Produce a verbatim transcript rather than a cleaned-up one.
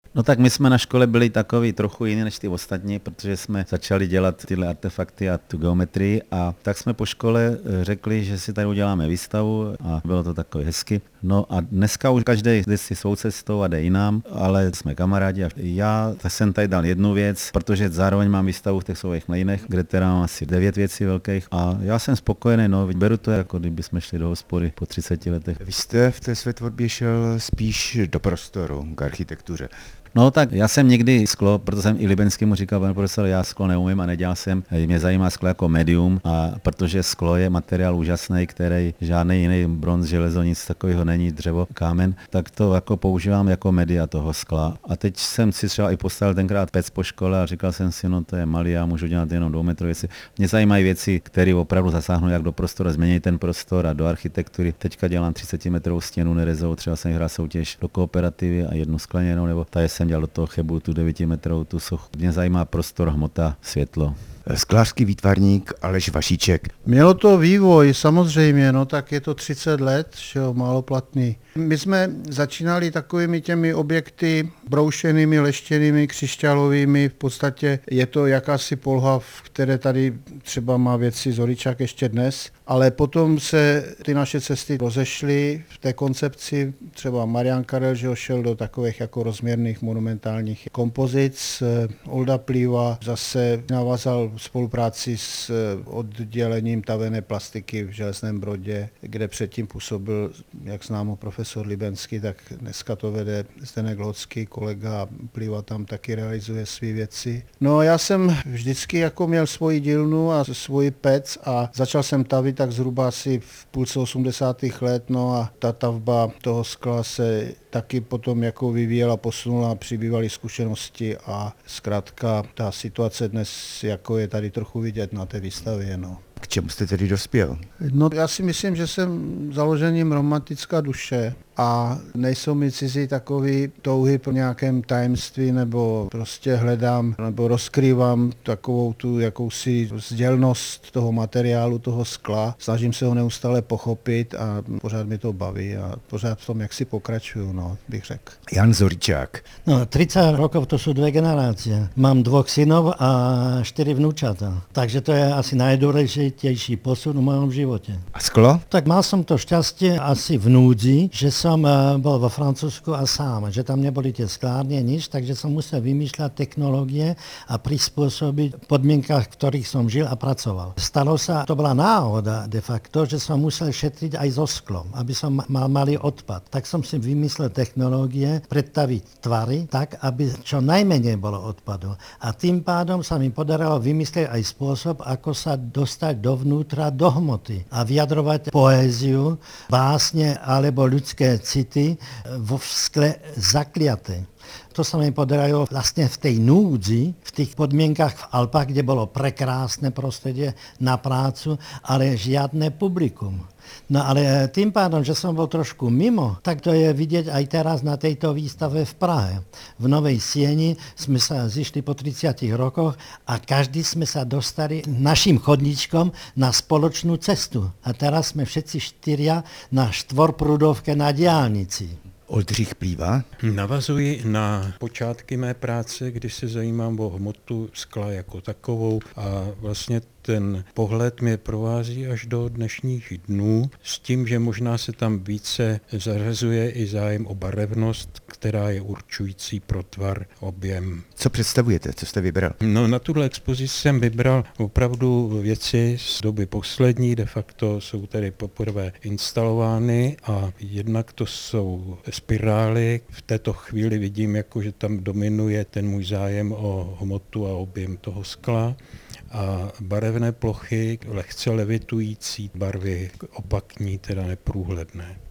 No tak my jsme na škole byli takový trochu jiný než ty ostatní, protože jsme začali dělat tyhle artefakty a tu geometrii a tak jsme po škole řekli, že si tady uděláme výstavu a bylo to takový hezky. No a dneska už každý jde si svou cestou a jde jinam, ale jsme kamarádi a já tak jsem tady dal jednu věc, protože zároveň mám výstavu v těch svých mlejnech, kde teda mám asi devět věcí velkých a já jsem spokojený, no, beru to jako kdyby jsme šli do hospody po třiceti letech. Vy jste v té své tvorbě šel spíš do prostoru, k architektuře. No tak já jsem někdy sklo, proto jsem i Libenskému říkal, pane profesor, já sklo neumím a nedělal jsem. Mě zajímá sklo jako médium, a protože sklo je materiál úžasný, který žádný jiný bronz, železo, nic takového není, dřevo, kámen, tak to jako používám jako média toho skla. A teď jsem si třeba i postavil tenkrát pec po škole a říkal jsem si, no to je malý, já můžu dělat jenom dvoumetrové věci. Mě zajímají věci, které opravdu zasáhnou jak do prostoru, změní ten prostor a do architektury. Teďka dělám třicetimetrovou stěnu nerezou, třeba jsem hrál soutěž do kooperativy a jednu skleněnou, nebo ta jsem dělal do toho Chebu, tu devítimetrovou, tu sochu. Mě zajímá prostor, hmota, světlo. Sklářský výtvarník Aleš Vašíček. Mělo to vývoj, samozřejmě, no tak je to třicet let, že jo, málo platný. My jsme začínali takovými těmi objekty broušenými, leštěnými, křišťálovými, v podstatě je to jakási polha, v které tady třeba má věci Zoričák ještě dnes, ale potom se ty naše cesty rozešly v té koncepci, třeba Marian Karel, že šel do takových jako rozměrných monumentálních kompozic, Olda Plíva zase navázal spolupráci s oddělením tavené plastiky v Železném Brodě, kde předtím působil, jak známo, profesor Libenský, tak dneska to vede Zdeněk Locký, kolega Plíva tam taky realizuje své věci. No já jsem vždycky jako měl svoji dílnu a svoji pec a začal jsem tavit tak zhruba asi v půlce osmdesátých let, no a ta tavba toho skla se taky potom jako vyvíjela, posunula, přibývaly zkušenosti a zkrátka ta situace dnes jako je tady trochu vidět na té výstavě, no. K čemu jste tedy dospěl? No já si myslím, že jsem založením romantická duše a nejsou mi cizí takový touhy po nějakém tajemství nebo prostě hledám nebo rozkrývám takovou tu jakousi sdělnost toho materiálu, toho skla. Snažím se ho neustále pochopit a pořád mi to baví a pořád v tom jak si pokračuju, no, bych řekl. Jan Zoričák. No, tridsať rokov to sú dve generácie. Mám dvoch synov a štyri vnúčata. Takže to je asi najdôležitejší posun v mojom živote. A sklo? Tak mal som to šťastie asi v núdzi, že som bol vo Francúzsku a sám, že tam neboli tie sklárne, nič, takže som musel vymýšľať technológie a prispôsobiť podmienkach, v ktorých som žil a pracoval. Stalo sa, to bola náhoda de facto, že som musel šetriť aj so sklom, aby som mal malý odpad. Tak som si vymyslel technológie, predstaviť tvary tak, aby čo najmenej bolo odpadu. A tým pádom sa mi podarilo vymyslieť aj spôsob, ako sa dostať dovnútra do hmoty a vyjadrovať poéziu, básne alebo ľudské city vo skle zakliaté. To sa mi podarilo vlastne v tej núdzi, v tých podmienkach v Alpách, kde bolo prekrásne prostredie na prácu, ale žiadne publikum. No ale tým pádom, že som bol trošku mimo, tak to je vidieť aj teraz na tejto výstave v Prahe. V Novej Sieni sme sa zišli po tridsiatich rokoch a každý sme sa dostali našim chodníčkom na spoločnú cestu. A teraz sme všetci štyria na štvorprúdovke na diaľnici. Oldřich Plíva. Navazuji na počátky mé práce, kdy se zajímám o hmotu skla jako takovou a vlastně ten pohled mě provází až do dnešních dnů s tím, že možná se tam více zařazuje i zájem o barevnost, která je určující pro tvar, objem. Co představujete? Co jste vybral? No, na tuhle expozici jsem vybral opravdu věci z doby poslední, de facto jsou tady poprvé instalovány a jednak to jsou spirály. V této chvíli vidím, jako, že tam dominuje ten můj zájem o hmotu a objem toho skla. A barevné plochy, lehce levitující barvy, opakní, teda neprůhledné.